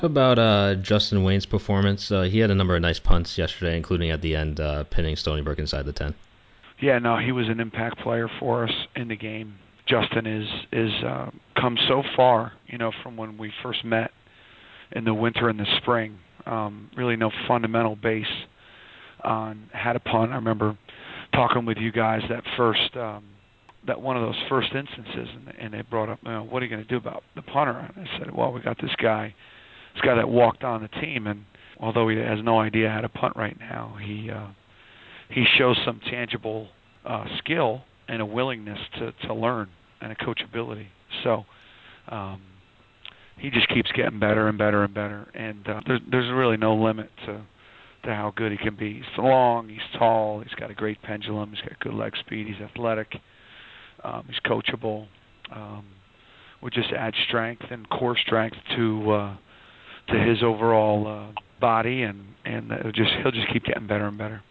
About Justin Wayne's performance. He had a number of nice punts yesterday, including at the end, pinning Stony Brook inside the 10. Yeah, no, he was an impact player for us in the game. Justin is come so far, from when we first met in the winter and the spring. Really no fundamental base on how to punt. I remember talking with you guys that one of those first instances, and they brought up, what are you going to do about the punter? And I said, well, we got this guy that walked on the team, and although he has no idea how to punt right now, he shows some tangible skill and a willingness to learn and a coachability. So he just keeps getting better and better and better, and there's really no limit to how good he can be. He's long, he's tall, he's got a great pendulum, he's got good leg speed, he's athletic, he's coachable. Would just add strength and core strength to his overall body, and he'll just keep getting better and better.